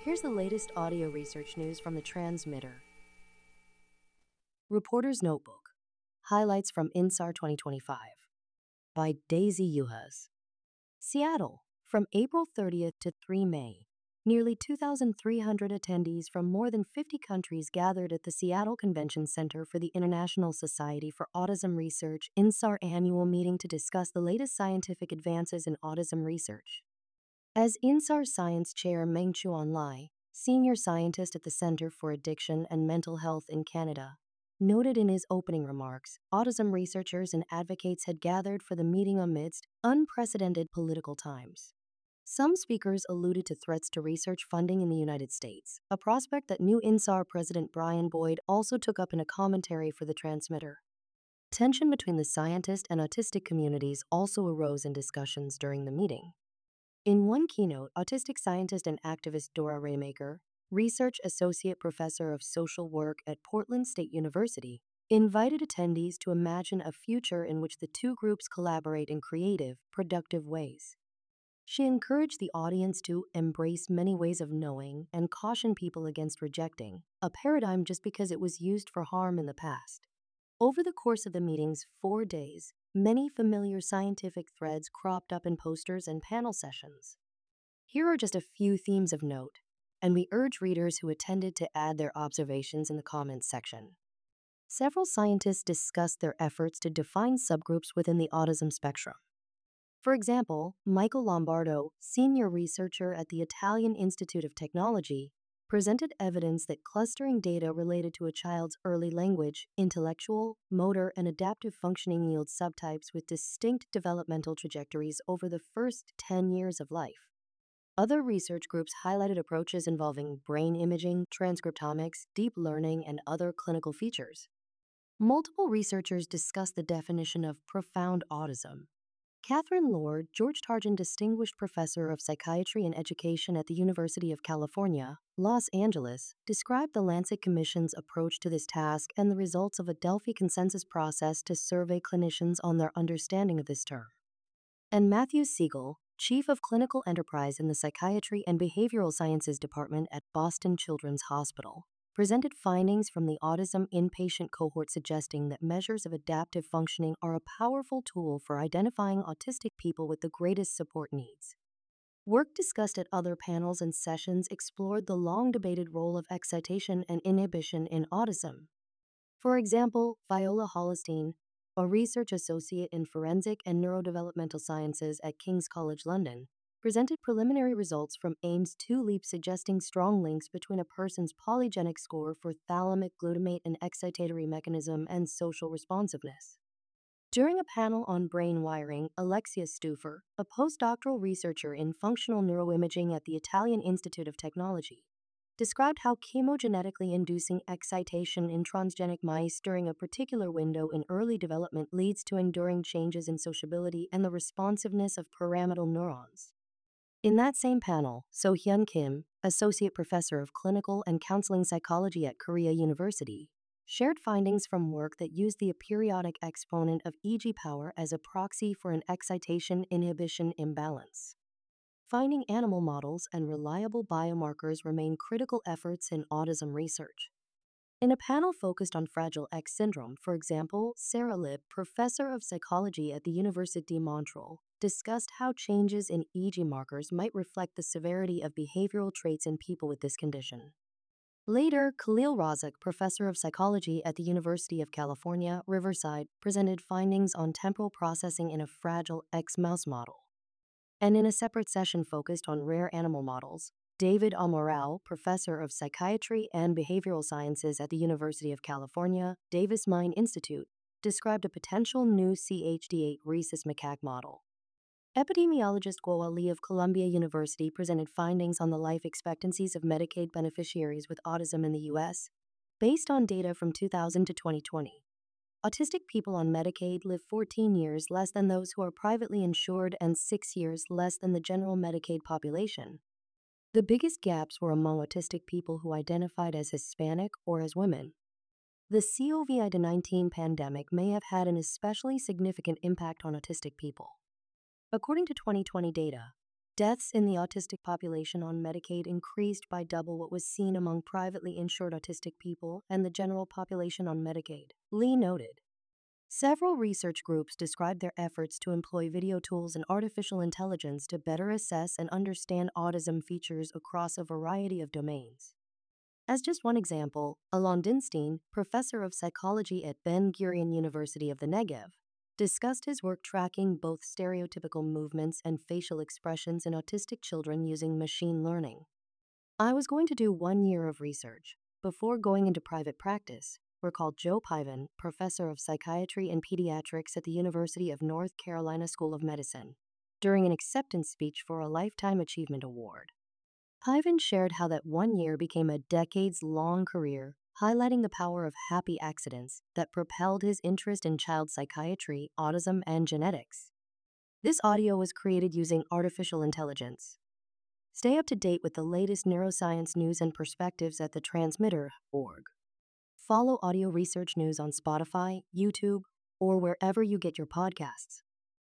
Here's the latest audio research news from the transmitter. Reporter's Notebook. Highlights from INSAR 2025 by Daisy Yuhas. Seattle, from April 30th to 3 May. Nearly 2,300 attendees from more than 50 countries gathered at the Seattle Convention Center for the International Society for Autism Research INSAR annual meeting to discuss the latest scientific advances in autism research. As INSAR Science Chair Meng-Chuan Lai, senior scientist at the Center for Addiction and Mental Health in Canada, noted in his opening remarks, autism researchers and advocates had gathered for the meeting amidst unprecedented political times. Some speakers alluded to threats to research funding in the United States, a prospect that new INSAR President Brian Boyd also took up in a commentary for the transmitter. Tension between the scientist and autistic communities also arose in discussions during the meeting. In one keynote, autistic scientist and activist Dora Raymaker, research associate professor of social work at Portland State University, invited attendees to imagine a future in which the two groups collaborate in creative, productive ways. She encouraged the audience to embrace many ways of knowing and caution people against rejecting a paradigm just because it was used for harm in the past. Over the course of the meeting's 4 days, many familiar scientific threads cropped up in posters and panel sessions. Here are just a few themes of note, and we urge readers who attended to add their observations in the comments section. Several scientists discussed their efforts to define subgroups within the autism spectrum. For example, Michael Lombardo, senior researcher at the Italian Institute of Technology, presented evidence that clustering data related to a child's early language, intellectual, motor, and adaptive functioning yields subtypes with distinct developmental trajectories over the first 10 years of life. Other research groups highlighted approaches involving brain imaging, transcriptomics, deep learning, and other clinical features. Multiple researchers discussed the definition of profound autism. Catherine Lord, George Tarjan Distinguished Professor of Psychiatry and Education at the University of California, Los Angeles, described the Lancet Commission's approach to this task and the results of a Delphi consensus process to survey clinicians on their understanding of this term. And Matthew Siegel, Chief of Clinical Enterprise in the Psychiatry and Behavioral Sciences Department at Boston Children's Hospital, presented findings from the autism inpatient cohort suggesting that measures of adaptive functioning are a powerful tool for identifying autistic people with the greatest support needs. Work discussed at other panels and sessions explored the long-debated role of excitation and inhibition in autism. For example, Viola Hollistein, a research associate in forensic and neurodevelopmental sciences at King's College London, presented preliminary results from AIMS-2 LEAP suggesting strong links between a person's polygenic score for thalamic glutamate and excitatory mechanism and social responsiveness. During a panel on brain wiring, Alexia Stufer, a postdoctoral researcher in functional neuroimaging at the Italian Institute of Technology, described how chemogenetically inducing excitation in transgenic mice during a particular window in early development leads to enduring changes in sociability and the responsiveness of pyramidal neurons. In that same panel, So-Hyun Kim, Associate Professor of Clinical and Counseling Psychology at Korea University, shared findings from work that used the aperiodic exponent of EG power as a proxy for an excitation-inhibition imbalance. Finding animal models and reliable biomarkers remain critical efforts in autism research. In a panel focused on Fragile X syndrome, for example, Sarah Lipp, professor of psychology at the Université de Montréal, discussed how changes in EG markers might reflect the severity of behavioral traits in people with this condition. Later, Khalil Razak, professor of psychology at the University of California, Riverside, presented findings on temporal processing in a Fragile X mouse model. And in a separate session focused on rare animal models, David Amaral, professor of psychiatry and behavioral sciences at the University of California, Davis Mine Institute, described a potential new CHD8 rhesus macaque model. Epidemiologist Guo Li of Columbia University presented findings on the life expectancies of Medicaid beneficiaries with autism in the U.S. Based on data from 2000 to 2020, autistic people on Medicaid live 14 years less than those who are privately insured and 6 years less than the general Medicaid population. The biggest gaps were among autistic people who identified as Hispanic or as women. The COVID-19 pandemic may have had an especially significant impact on autistic people. According to 2020 data, Deaths in the autistic population on Medicaid increased by double what was seen among privately insured autistic people and the general population on Medicaid, Lee noted. Several research groups described their efforts to employ video tools and artificial intelligence to better assess and understand autism features across a variety of domains. As just one example, Alon Dinstein, professor of psychology at Ben-Gurion University of the Negev, discussed his work tracking both stereotypical movements and facial expressions in autistic children using machine learning. I was going to do 1 year of research before going into private practice, recalled Joe Piven, professor of psychiatry and pediatrics at the University of North Carolina School of Medicine, during an acceptance speech for a Lifetime Achievement Award. Piven shared how that 1 year became a decades-long career, highlighting the power of happy accidents that propelled his interest in child psychiatry, autism, and genetics. This audio was created using artificial intelligence. Stay up to date with the latest neuroscience news and perspectives at thetransmitter.org. Follow Audio Research News on Spotify, YouTube, or wherever you get your podcasts.